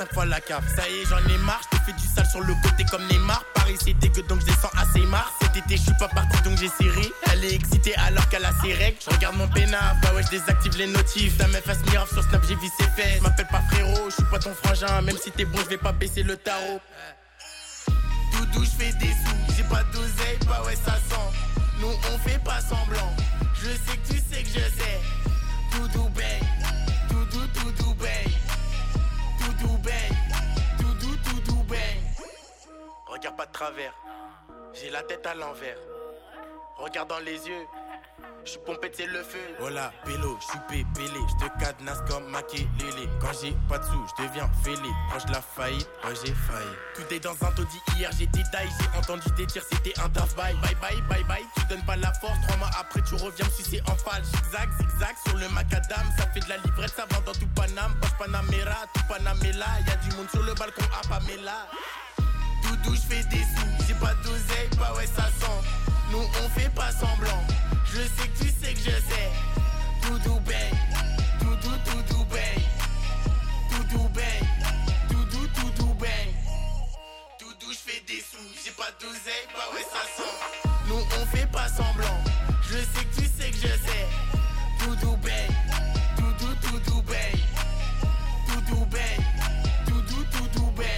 5 fois la cave. Ça y est, j'en ai marre, je te fais du sale sur le côté comme Neymar. Paris c'est dégueu donc je descends assez marre. Cet été je suis pas parti donc j'ai serré. Elle est excitée alors qu'elle a ses règles. Je regarde mon peinard, bah ouais je désactive les notifs. La meuf elle se mire sur Snap, j'ai vu ses fesses. M'appelle pas frérot, je suis pas ton frangin. Même si t'es bon je vais pas baisser le tarot. Doudou je fais des sous, j'ai pas d'oseille, bah ouais ça sent. Nous on fait pas semblant. Je sais que tu sais que je sais. Doudou bang, doudou bang. Doudou bang, doudou bang. Regarde pas de travers, j'ai la tête à l'envers. Regarde dans les yeux, j'suis pompé c'est le feu. Hola, pélo, j'suis pépélé, j'te cadenasse comme Makelele. Quand j'ai pas de sous, j'deviens fêlé. Proche de la faillite, ouais j'ai failli. Tout est dans un taudis, hier j'ai détaillé. J'ai entendu des tirs, c'était un taf bye. Bye bye, tu donnes pas la force. 3 mois après tu reviens me sucer en falle. Zigzag sur le macadam. Ça fait de la livrette, ça vend dans tout Paname. Poche Panamera, tout Panamela. Y'a du monde sur le balcon à Pamela. Doudou j'fais des sous, j'ai pas d'oseille, bah ouais ça sent. Nous on fait pas semblant. Je sais que tu sais que je sais. Doudou bang, doudou bang. Doudou bang, doudou bang. Doudou j'fais des sous, j'ai pas d'oseille, bah ouais ça sent. Nous on fait pas semblant. Je sais que tu sais que je sais. Doudou bang, doudou bang. Doudou bang, doudou bang.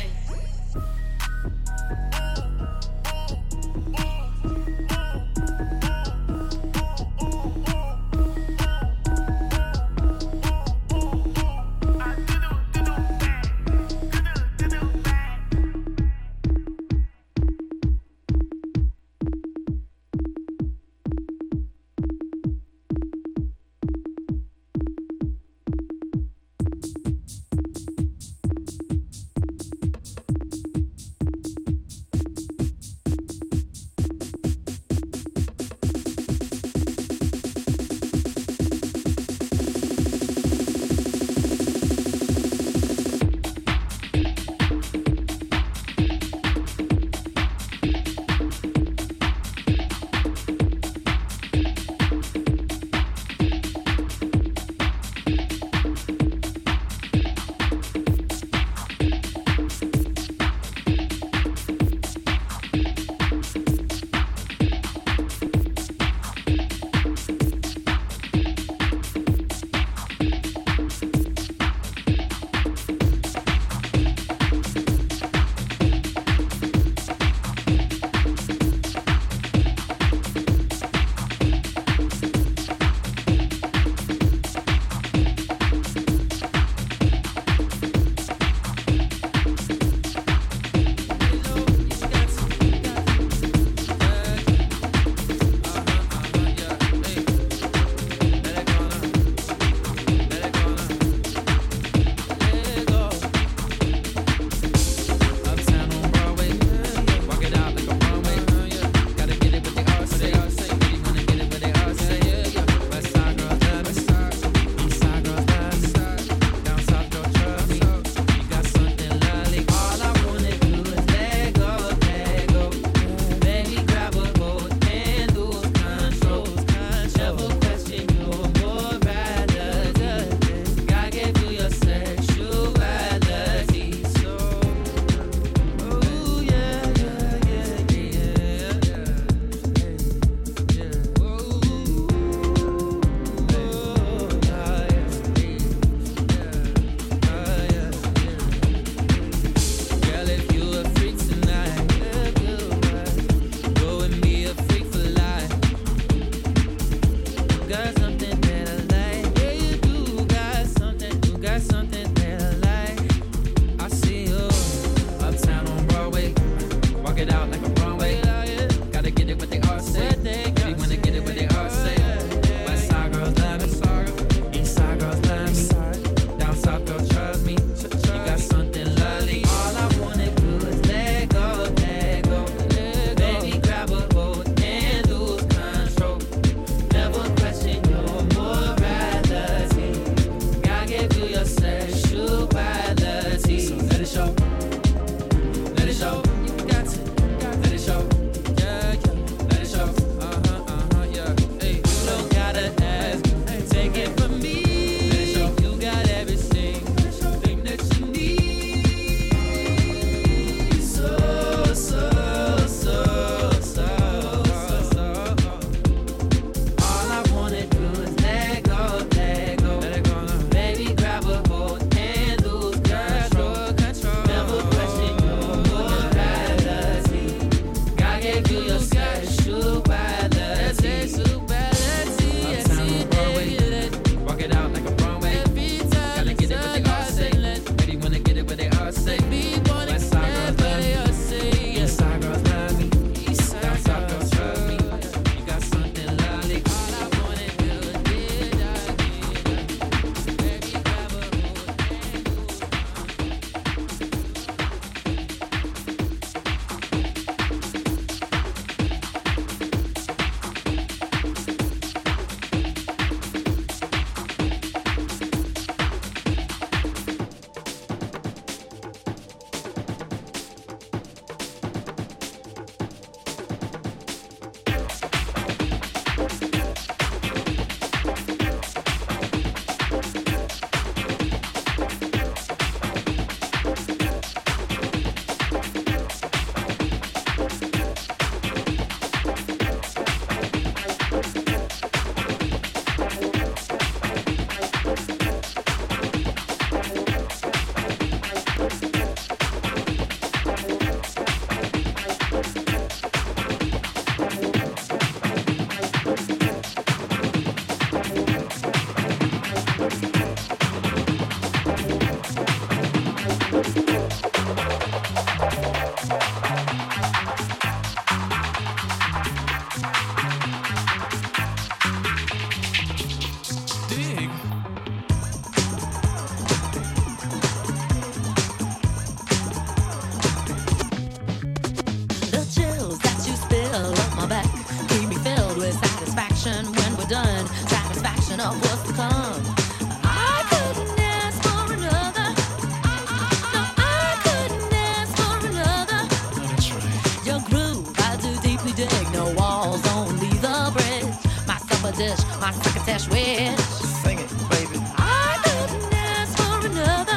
prediction of what's to come. I couldn't ask for another. No, I couldn't ask for another. Oh, that's right. Your groove, I do deeply dig. No walls, only the bridge. My supper dish, my succotash wish. Sing it, baby. I couldn't ask for another.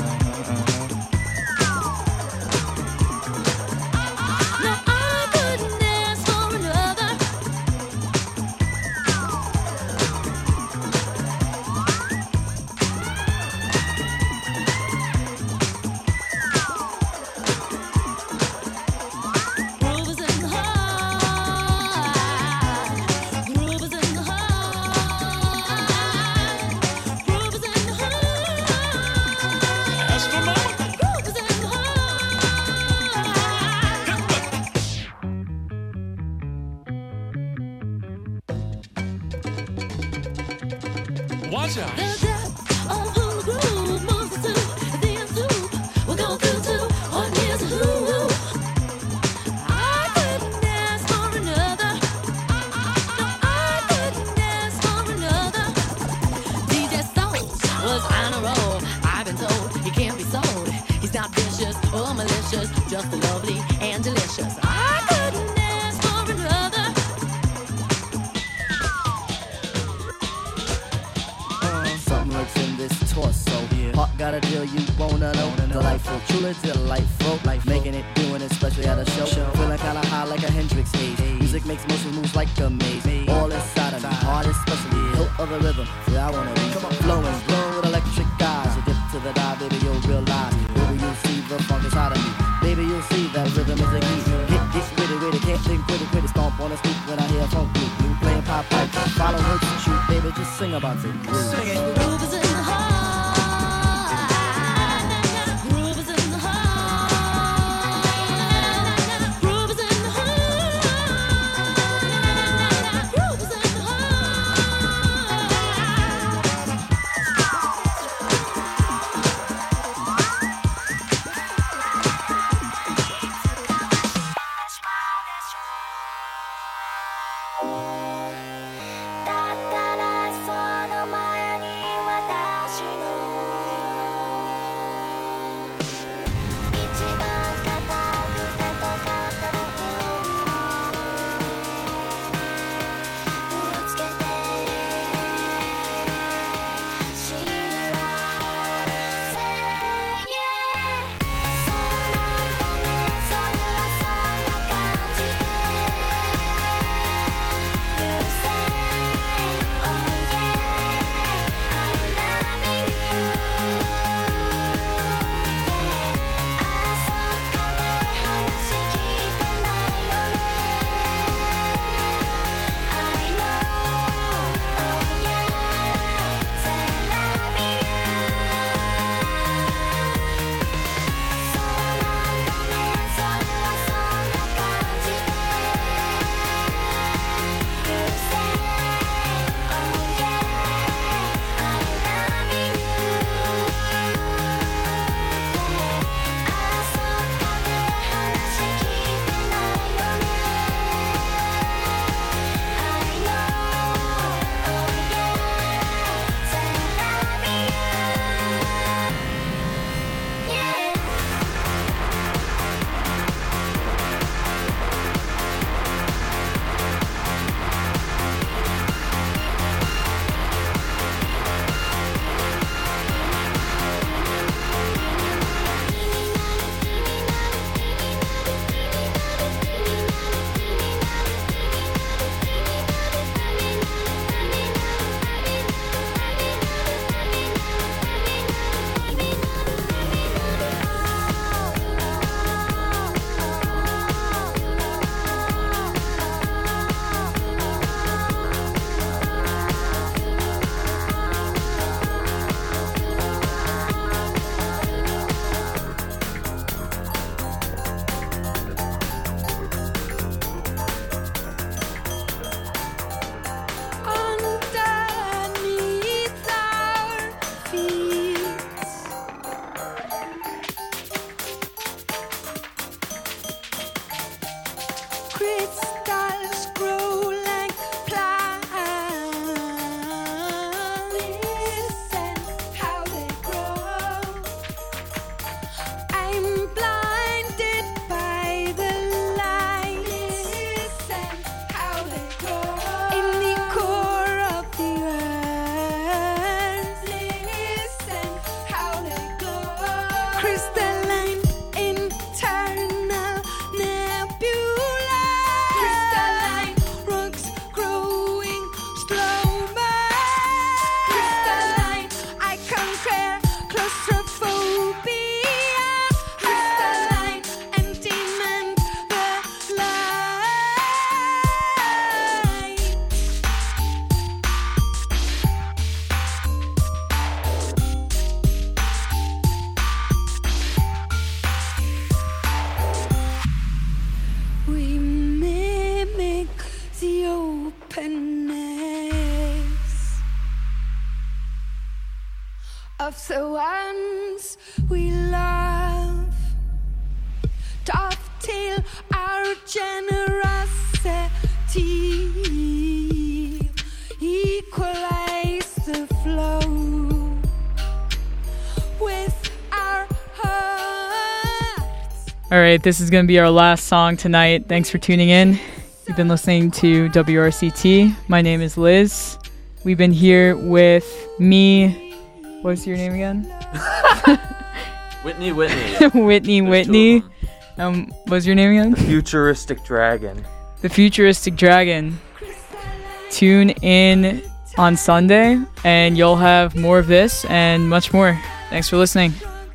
No, I couldn't ask for another. Groove is in the heart. Groove is in the heart. Groove is in the heart. Astronomical. Groove is in the heart. Watch out. The depth of who the groove moves us to, the end soup we'll go through to, on here's a who. I couldn't ask for another. No, I couldn't ask for another. DJ Soul was on a roll. I've been told he can't be sold. He's not vicious or malicious, just lovely and delicious. I couldn't ask for another. Something lurks in this torso. Heart got a deal you wanna know. Delightful, truly delightful. Making it, doing it, especially at a show. Feeling kinda high like a Hendrix haze. Music makes motion moves like a maze. All inside of me, heart especially. Hilt of the rhythm, where I wanna be. Flowing, blowing with electric eyes. You dip to the dive, baby, you'll realize. Baby, you'll see the funk inside of me. Baby, you'll see that rhythm is a key. Get with it, can't think quit it. Stomp on the street when I hear funk blue. Playing pop pipe, follow her to shoot. Baby, just sing about it. Sing it. Groove is in the heart. Groove is in the heart. Groove is in the heart. Groove is in the だったらその前に of the ones we love. Dovetail our generosity, equalize the flow with our hearts. All right, this is going to be our last song tonight. Thanks for tuning in. You've been listening to WRCT. My name is Liz. We've been here with me. What's your name again? Whitney. Whitney. What's your name again? Futuristic Dragon. The Futuristic Dragon. Tune in on Sunday, and you'll have more of this and much more. Thanks for listening.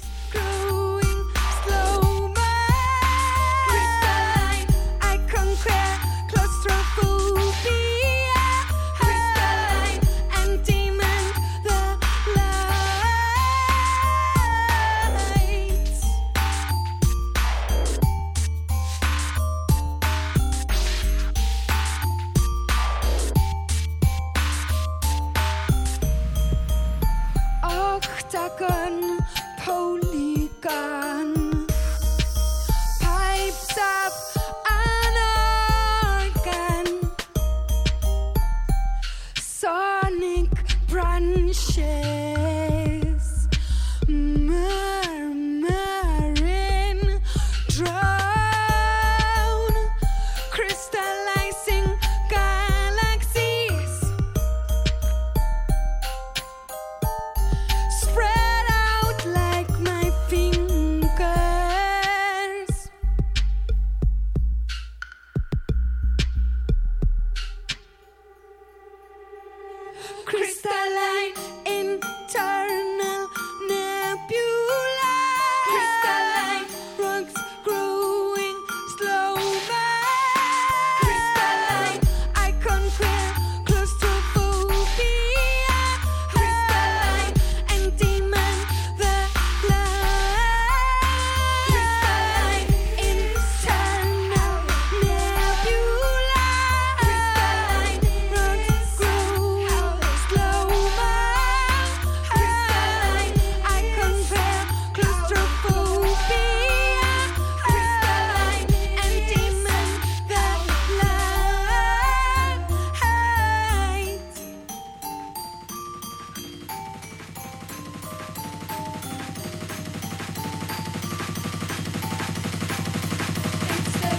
Octagon, polygon, pipes of an organ, sonic branches, murmuring drone, crystallizing galaxies. Spread out like my fingers. Crystalline internal nebula. Crystalline rocks growing slower. Crystalline I conquer claustrophobia. Crystalline and demon the light. Crystalline internal nebula. Crystalline rocks growing slower. Crystalline I conquer claustrophobia. Crystalline and demon the light. It's the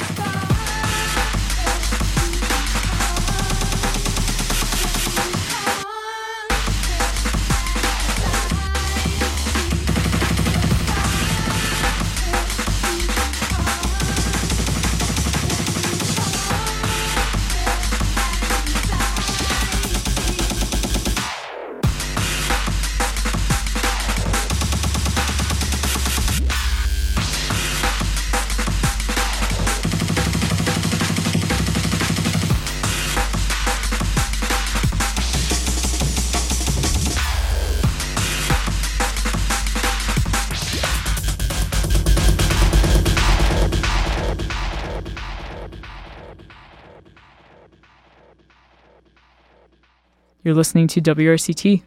You're listening to WRCT.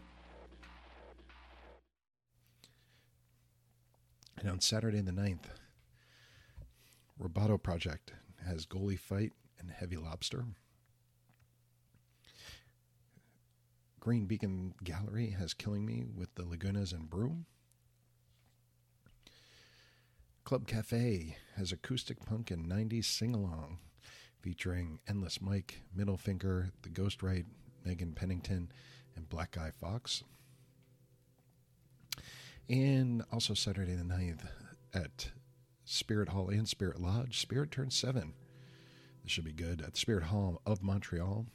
And on Saturday the 9th, Roboto Project has Goalie Fight and Heavy Lobster. Green Beacon Gallery has Killing Me with the Lagunas and Brew. Club Cafe has Acoustic Punk and 90s Sing-Along featuring Endless Mike, Middle Finger, The Ghostwrite, Megan Pennington, and Black Guy Fox. And also Saturday the 9th at Spirit Hall and Spirit Lodge, Spirit turns 7. This should be good. At Spirit Hall of Montreal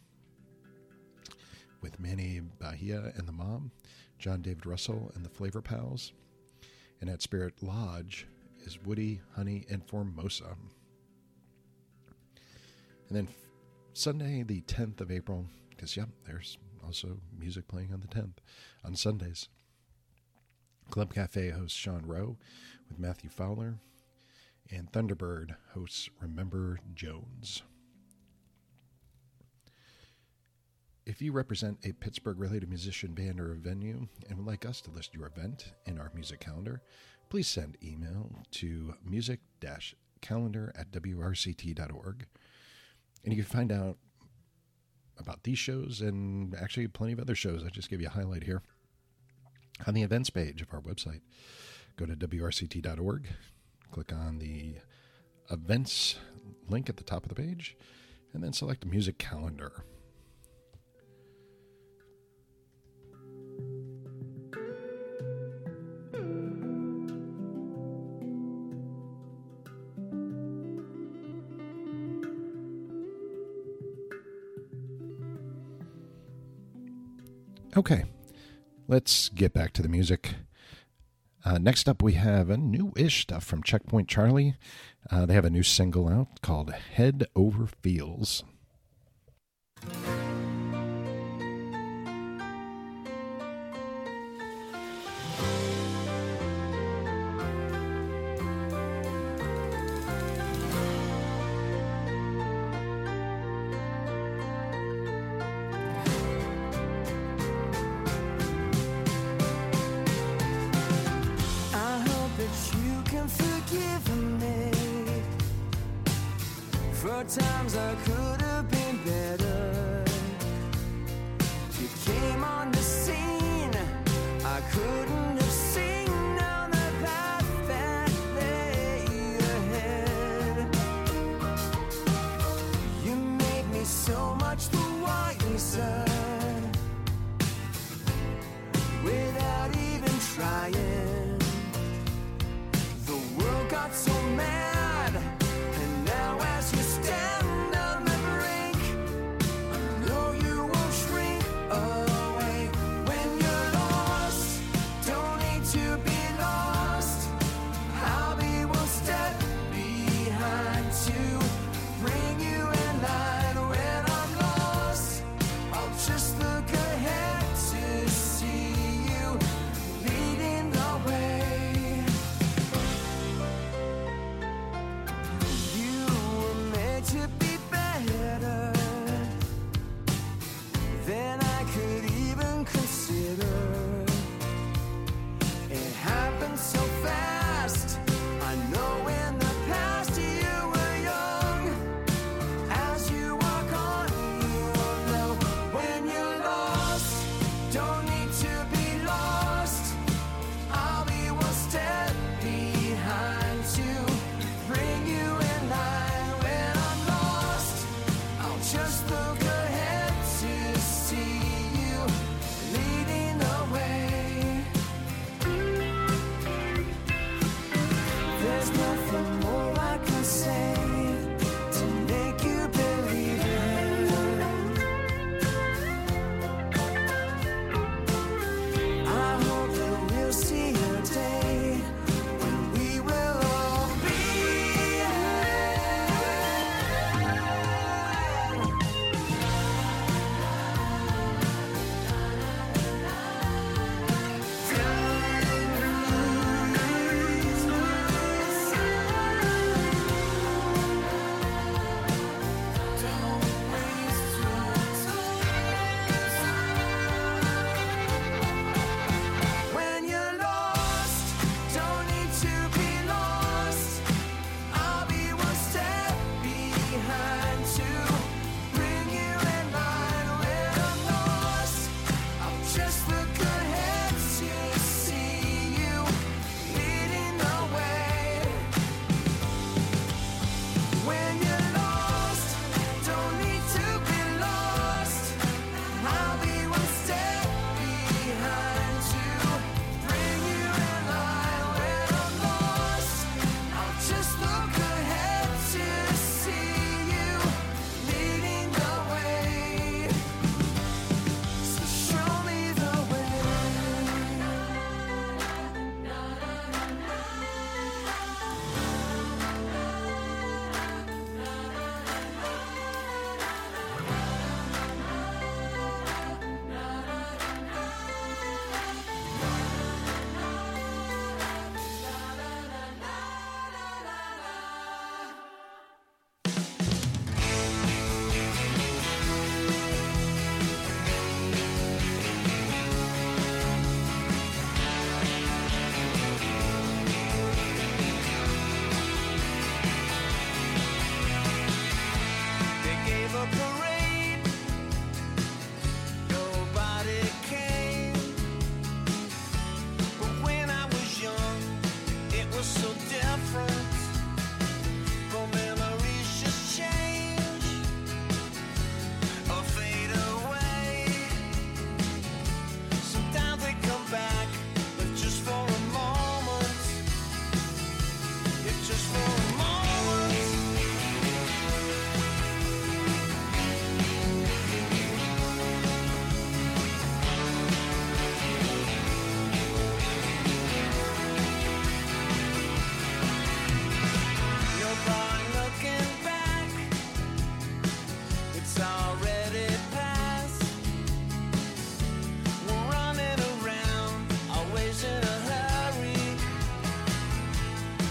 with Manny Bahia and the Mom, John David Russell and the Flavor Pals. And at Spirit Lodge is Woody, Honey, and Formosa. And then Sunday the 10th of April, because, there's also music playing on the 10th, on Sundays. Club Cafe hosts Sean Rowe with Matthew Fowler, and Thunderbird hosts Remember Jones. if you represent a Pittsburgh-related musician, band, or a venue and would like us to list your event in our music calendar, please send email to music-calendar@wrct.org. And you can find out about these shows and actually plenty of other shows. I just gave you a highlight here on the events page of our website. Go to wrct.org, click on the events link at the top of the page, and then select music calendar. Okay, let's get back to the music. Next up, we have a new-ish stuff from Checkpoint Charlie. They have a new single out called Head Over Feels. Times I could have been better. You came on the scene, I couldn't have seen on the path that lay ahead. You made me so much the wiser without even trying. The world got so mad, and now as you stand on the brink, I know you won't shrink away. When you're lost, don't need to be lost. I'll be one step behind to bring you in line. When I'm lost, I'll just look ahead to see you leading the way. You were made to be better than I could even consider. It happened so fast. I know in the past you were young. As you walk on, you'll know. When you're lost, don't need to be lost. I'll be one step behind to bring you in line. When I'm lost, I'll just look ahead to see you leading the way. There's nothing more I can say to make you believe it. I hope that we'll see a day when we will all be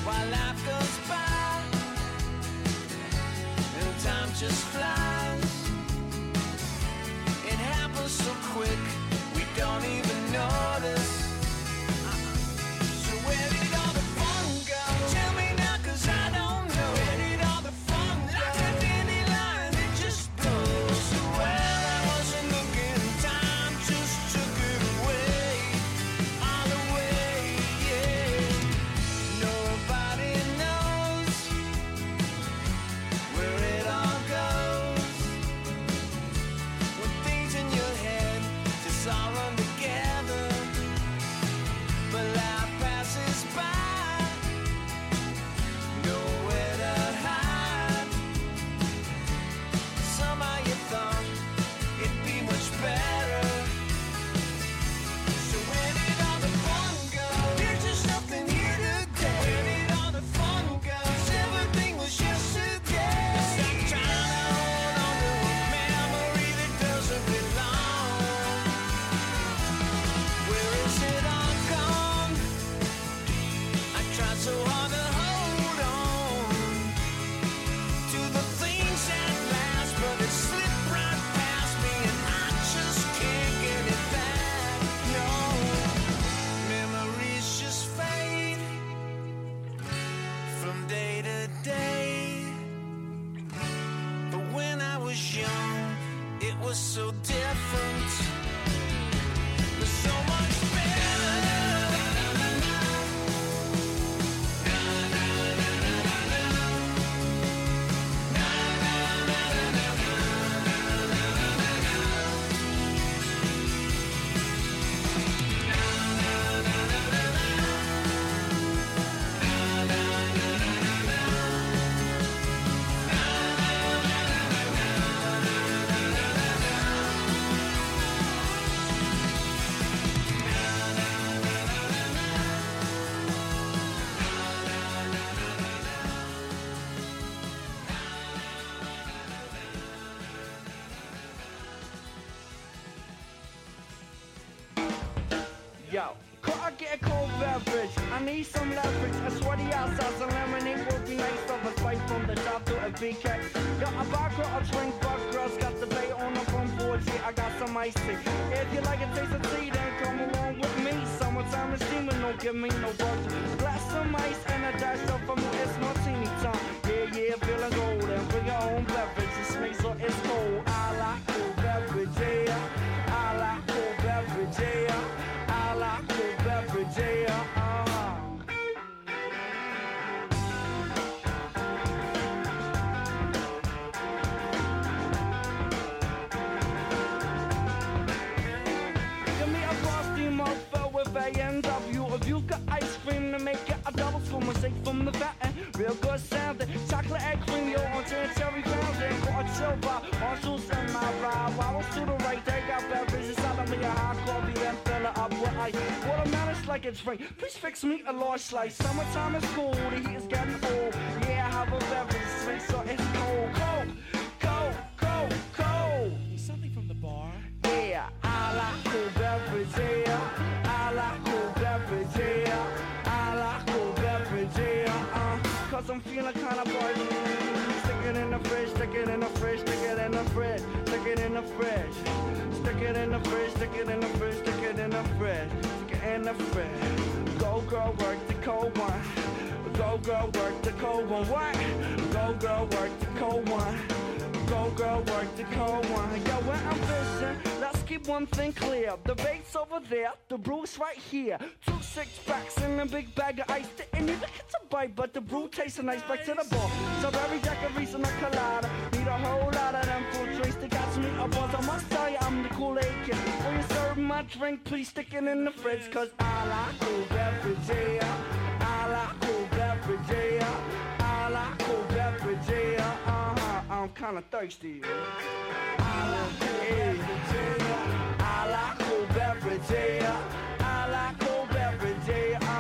while life goes by and time just flies. It happens so quick we don't even notice. So where did all the fun go? Tell me now, 'cause I don't know. Where did all the fun go? Like a dandelion, it just blows. So well, I wasn't looking, time just took it away, all away, yeah. Nobody knows where it all goes. When things in your head just all run together, but life passes by, nowhere to hide. Somehow you thought it'd be much better. So where did all the fun go? There's just nothing here today. Where did all the fun go? 'Cause everything was yesterday. Stop trying to hold on to a memory that doesn't belong. Where is it all gone? I tried so hard to hold on to the things that last, but it slipped right past me, and I just can't get it back. No, memories just fade from day to day. But when I was young, it was so different. But so much better. Yo, could I get a cold beverage? I need some leverage. A sweaty outside, some lemonade would be nice. Of a spice from the top to a BK. Yo, a vodka, a drink, but girls got the bay on the front porch. Yeah, I got some ice tea. If you like a taste of tea, then come along with me. Summertime is steaming, don't give me no butter. Blast some ice and a dash of from it's martini time. Yeah, feeling golden. Bring your own beverage. It's me, so it's cold. I like cold beverage, yeah. I like cold beverage, yeah. I like cold beverage, yeah. Give me a frosty mug filled with A&W. If you got ice cream to make it a double spoon, shake from the fountain. Real good sounding. Chocolate egg cream, yo, on cherry fountain. For a chill bar, on shoes and my ride. Waddles to the right, they got beverages. Selling me a hot coffee and fill it up with ice. Watermelon's like a drink. Please fix me a large slice. Summertime is cool, the heat is getting old. Yeah, I have a beverage, drink, so it's cold. Cold. Something from the bar. Yeah, I like cold beverage, yeah. I like cold beverage, yeah. I like cold beverage, yeah. 'Cause I'm feeling kinda buzzing. Stick it in the fridge, stick it in the fridge, stick it in the fridge, stick it in the fridge. Stick it in the fridge, stick it in the fridge, stick it in the fridge, stick it in the fridge. Go girl, work the cold one. Go girl, work the cold one. What? Go girl, work the cold one. Go girl, work the cold one. Yo, when I'm fishing, let's keep one thing clear. The bait's over there, the brew's right here. 2 6-packs in a big bag of ice. Didn't even get to bite, but the brew tastes nice. Back to the bar. Strawberry daiquiris and a colada. Need a whole lot of them fruit drinks to catch me up once. I must tell you, I'm the Kool-Aid kid. When you serve my drink, please stick it in the fridge. 'Cause I like cool beverage, yeah. I like cool beverage, yeah. I like cool beverage, yeah. I'm kinda thirsty. I like cool beverage, yeah. I like cool beverage, yeah. I like cool beverage, yeah.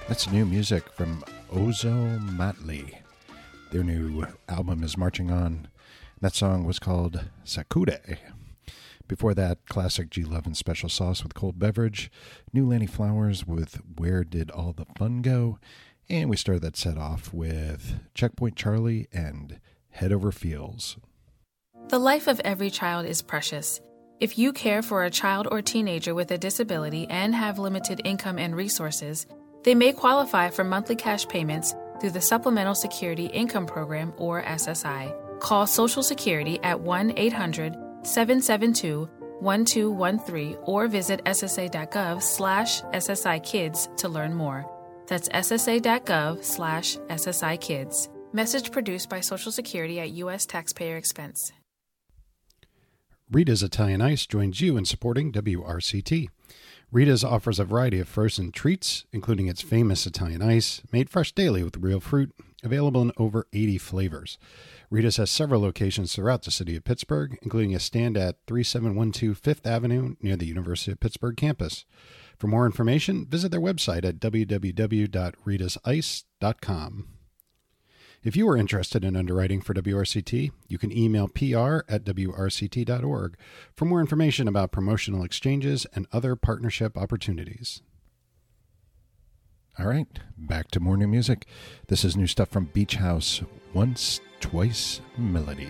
That's new music from Ozo Motley. Their new album is Marching On. That song was called Sakure. Before that, classic G Love and Special Sauce with Cold Beverage. New Lanny Flowers with Where Did All the Fun Go? And we started that set off with Checkpoint Charlie and Head Over Feels. The life of every child is precious. If you care for a child or teenager with a disability and have limited income and resources, they may qualify for monthly cash payments through the Supplemental Security Income Program, or SSI. Call Social Security at 1-800-772-1213 or visit ssa.gov/SSI-Kids to learn more. That's ssa.gov/SSI-Kids. Message produced by Social Security at U.S. taxpayer expense. Rita's Italian Ice joins you in supporting WRCT. Rita's offers a variety of frozen treats, including its famous Italian ice, made fresh daily with real fruit, available in over 80 flavors. Rita's has several locations throughout the city of Pittsburgh, including a stand at 3712 Fifth Avenue near the University of Pittsburgh campus. For more information, visit their website at www.ritasice.com. If you are interested in underwriting for WRCT, you can email pr@wrct.org for more information about promotional exchanges and other partnership opportunities. All right, back to more new music. This is new stuff from Beach House, Once, Twice, Melody.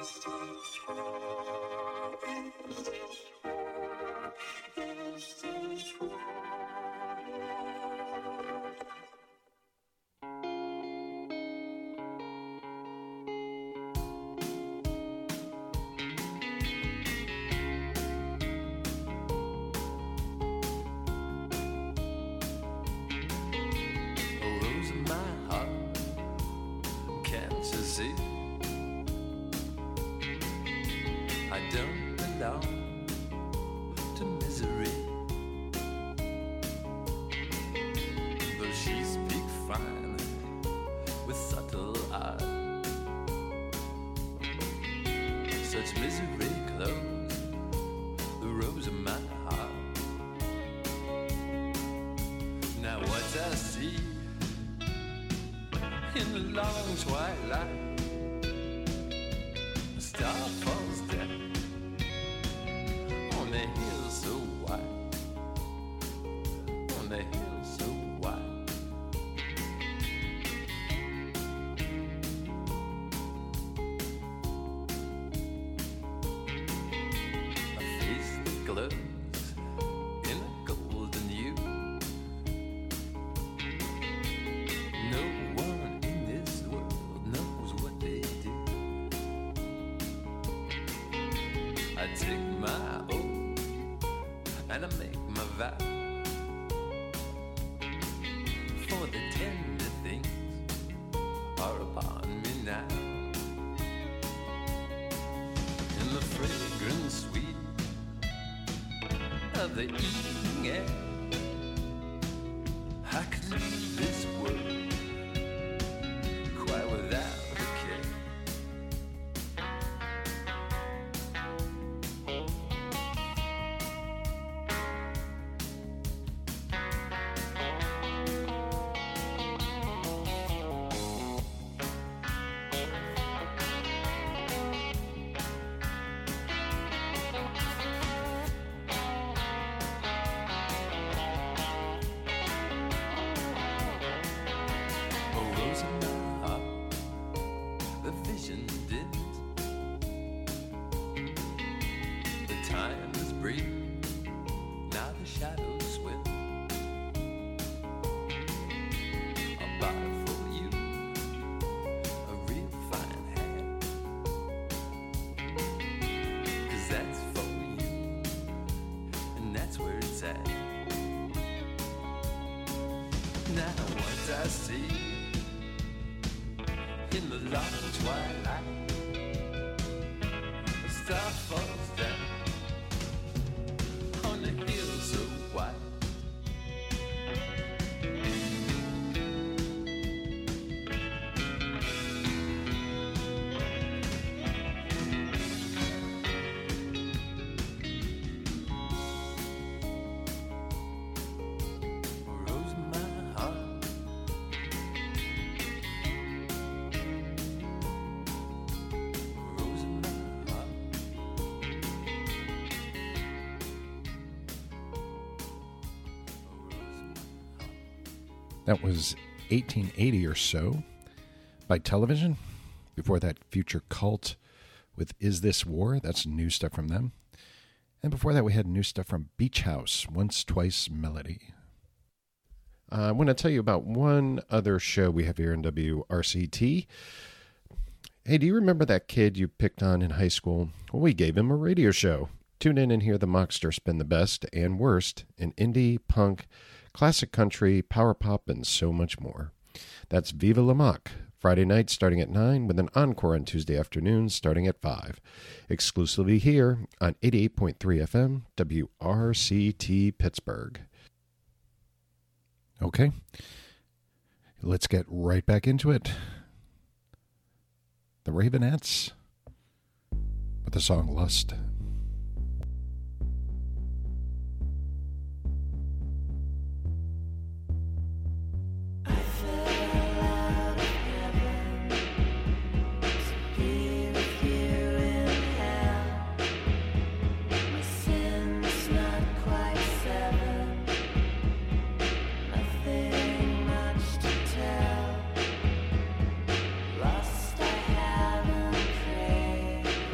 Oh, rose of my heart, can't you see? I don't belong to misery, though she speaks fine with subtle art. Such misery clothes the rose of my heart. Now what I see in the long twilight, a star falls down on a hill so wide, on a hill so wide. A face that glows in a golden hue. No one in this world knows what they do. I take my oath and I make my vow, for the tender things are upon me now. In the fragrant sweet of the evening air, I could leave this world quite without a care. Oh, rose of my heart, the vision dims. The time is brief, now the shadows swim. I'll buy for you a real fine hat, 'cause that's for you, and that's where it's at. Now what I see in the long twilight, a star falls down on a hill so wide. Rose of my heart, rose of my heart. That was 1880 or so by Television. Before that, Future Cult with Is This War? That's new stuff from them. And before that, we had new stuff from Beach House, Once Twice Melody. I want to tell you about one other show we have here in WRCT. Hey, do you remember that kid you picked on in high school? Well, we gave him a radio show. Tune in and hear the Mockster spin the best and worst in indie, punk, classic country, power pop, and so much more. That's Viva La Mock, Friday night starting at 9 with an encore on Tuesday afternoons starting at 5. Exclusively here on 88.3 FM, WRCT Pittsburgh. Okay, let's get right back into it. The Ravenettes with the song Lust. Lost, I haven't prayed.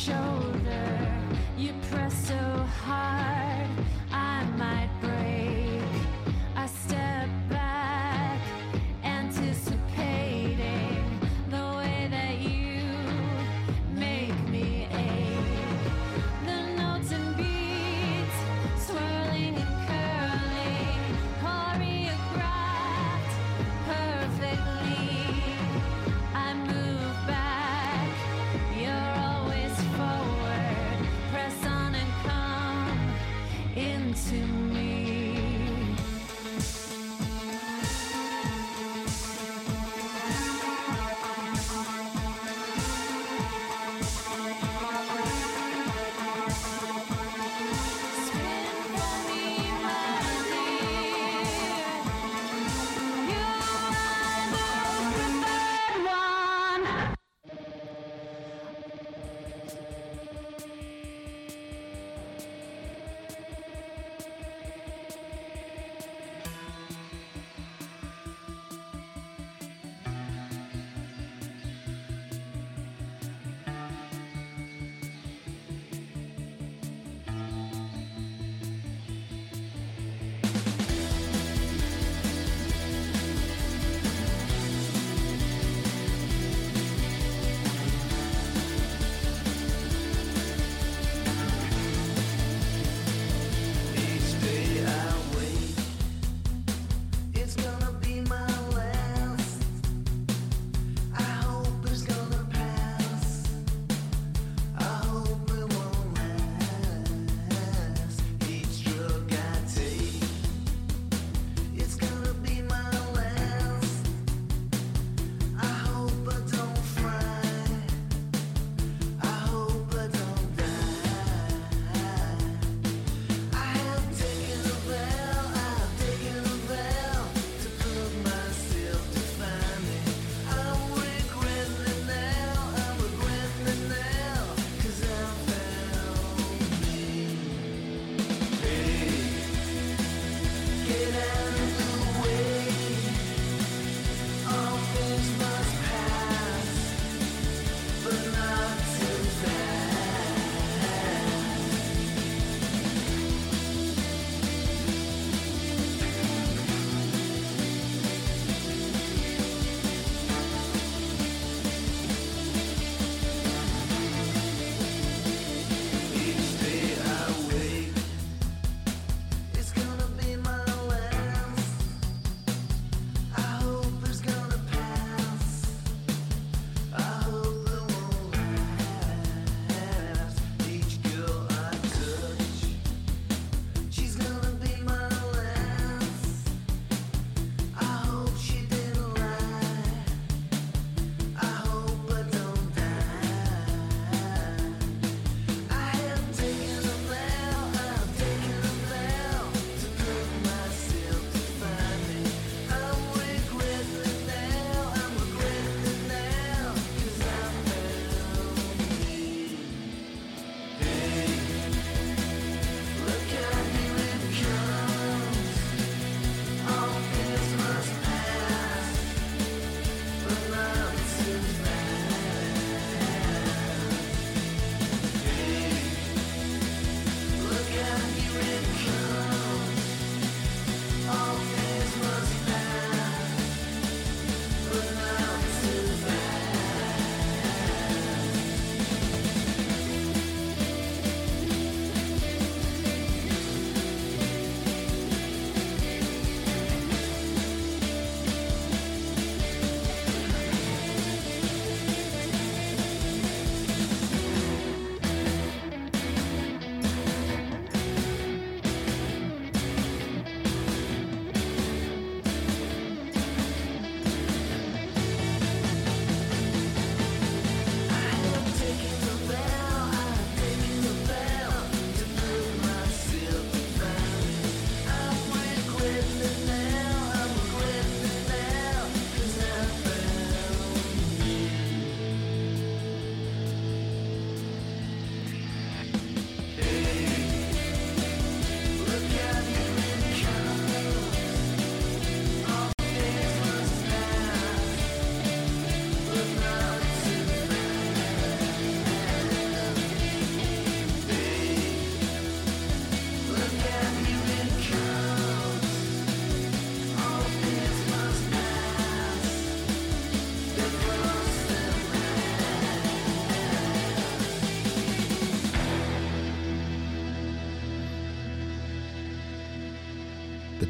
shoulder. You press so hard, I might break. I step back, anticipating the way that you make me ache. The notes and beats, swirling and curling, choreographed perfectly. I move back, you're always forward.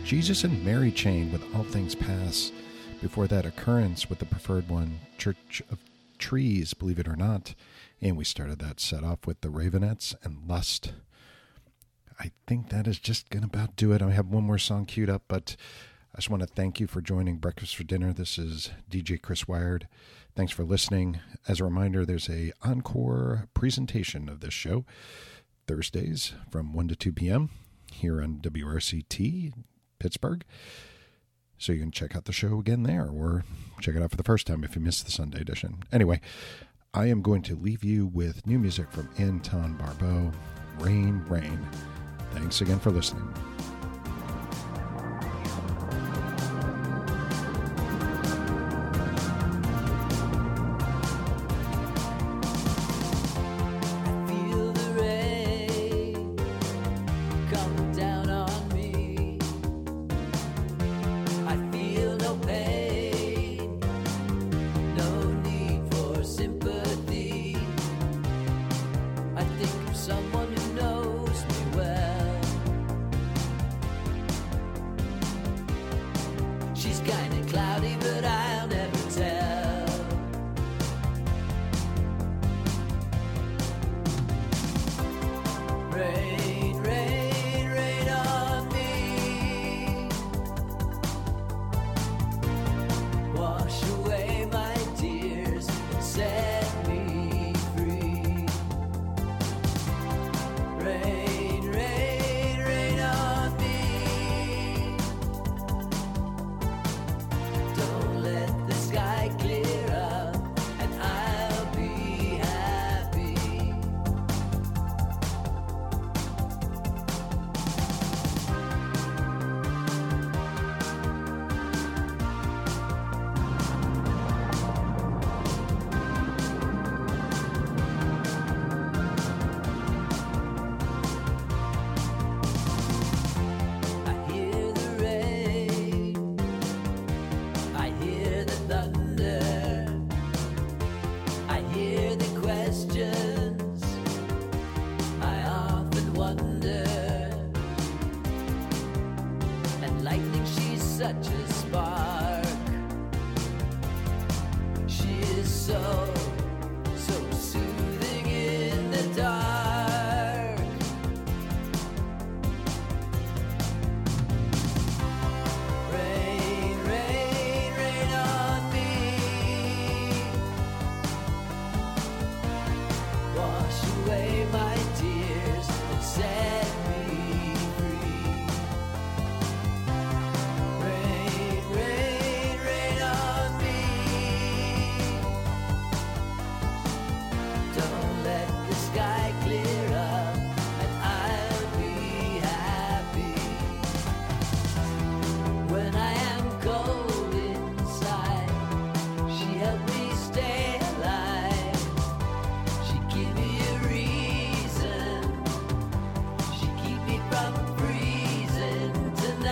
Jesus and Mary Chain with All Things Pass. Before that, Occurrence with The Preferred One, Church of Trees, Believe It or Not. And we started that set off with The Ravenettes and Lust. I think that is just going to about do it. I have one more song queued up, but I just want to thank you for joining Breakfast for Dinner. This is DJ Chris Wired. Thanks for listening. As a reminder, there's a encore presentation of this show Thursdays from 1 to 2 p.m. here on WRCT Pittsburgh. So you can check out the show again there, or check it out for the first time if you missed the Sunday edition. Anyway, I am going to leave you with new music from Anton Barbeau, Rain, Rain. Thanks again for listening. Feel the rain coming down on me. I feel no pain, no need for sympathy. I think of someone who knows me well. She's kinda cloudy, but I'll never tell. Rain, rain, rain on me. Wash away my tears and set me free. Rain, rain, rain on me. Don't let the sky clear up and I'll be happy. I hear the rain, I hear the thunder, I hear the questions, I often wonder. And lightning, she's such a spark. She is so soothing in the dark. Rain, rain, rain on me. Wash away my tears and set me free. Rain, rain, rain on me. Don't let the sky clear up and I'll be happy. When I am cold inside, she helped me stay alive. She give me a reason. She keep me from freezing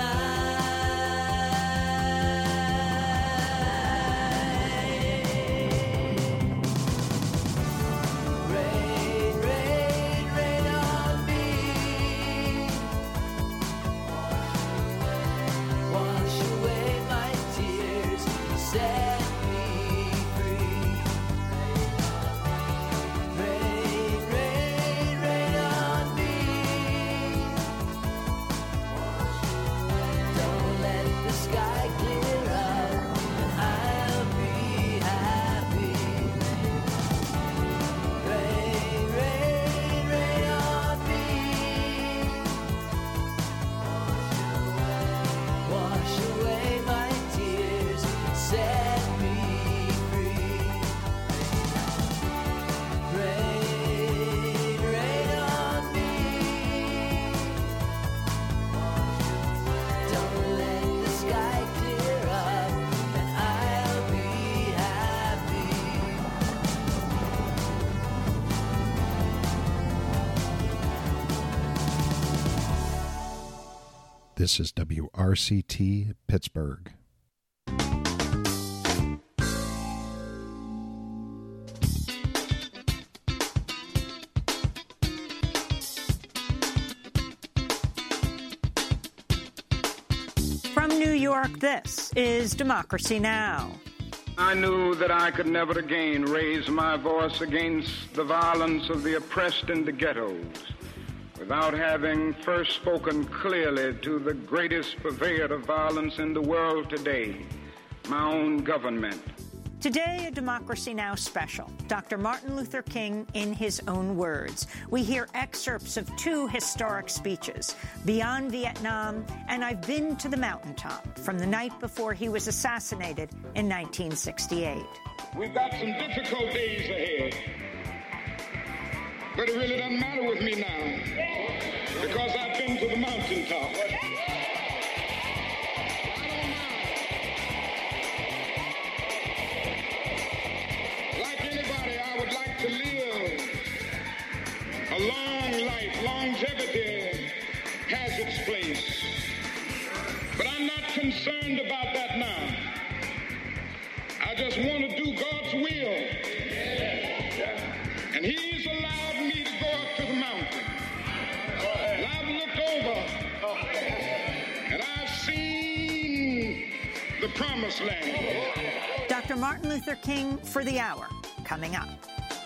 tonight. Rain, rain, rain on me. Wash away my tears, set me free. Rain, rain, rain on me. Don't let the sky clear up and I'll be happy. Rain, rain, rain on me. Wash away my tears, set me free. Rain, rain on me. Don't let the sky clear up and I'll be happy. This is WRCT Pittsburgh. York, this is Democracy Now! I knew that I could never again raise my voice against the violence of the oppressed in the ghettos without having first spoken clearly to the greatest purveyor of violence in the world today, my own government. Today, a Democracy Now! Special. Dr. Martin Luther King in his own words. We hear excerpts of two historic speeches, Beyond Vietnam and I've Been to the Mountaintop, from the night before he was assassinated in 1968. We've got some difficult days ahead, but it really doesn't matter with me now, because I've been to the mountaintop. To live a long life. Longevity has its place. But I'm not concerned about that now. I just want to do God's will. And He's allowed me to go up to the mountain. And I've looked over and I've seen the promised land. Dr. Martin Luther King for the hour, coming up.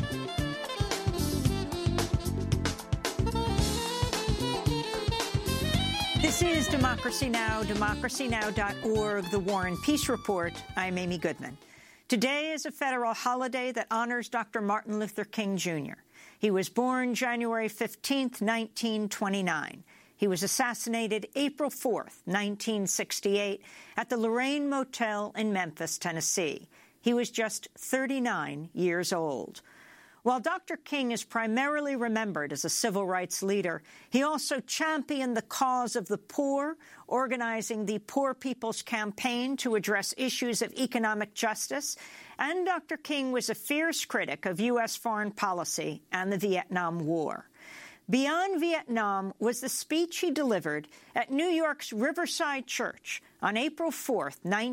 This is Democracy Now!, democracynow.org, The War and Peace Report. I'm Amy Goodman. Today is a federal holiday that honors Dr. Martin Luther King, Jr. He was born January 15, 1929. He was assassinated April 4, 1968, at the Lorraine Motel in Memphis, Tennessee. He was just 39 years old. While Dr. King is primarily remembered as a civil rights leader, he also championed the cause of the poor, organizing the Poor People's Campaign to address issues of economic justice, and Dr. King was a fierce critic of U.S. foreign policy and the Vietnam War. Beyond Vietnam was the speech he delivered at New York's Riverside Church on April 4,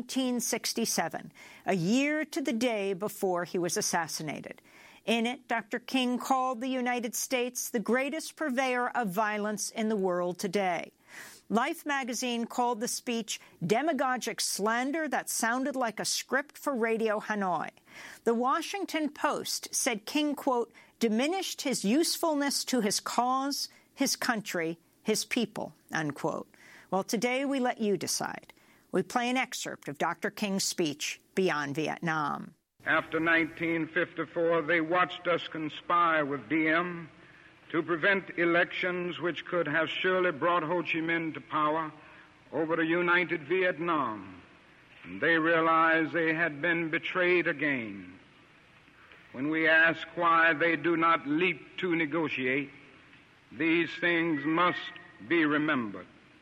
1967, a year to the day before he was assassinated. In it, Dr. King called the United States the greatest purveyor of violence in the world today. Life magazine called the speech demagogic slander that sounded like a script for Radio Hanoi. The Washington Post said King, quote, diminished his usefulness to his cause, his country, his people, unquote. Well, today we let you decide. We play an excerpt of Dr. King's speech, Beyond Vietnam. After 1954, they watched us conspire with Diem to prevent elections which could have surely brought Ho Chi Minh to power over a united Vietnam. And they realized they had been betrayed again. When we ask why they do not leap to negotiate, these things must be remembered.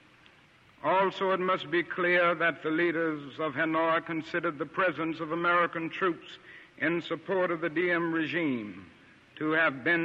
Also, it must be clear that the leaders of Hanoi considered the presence of American troops in support of the Diem regime to have been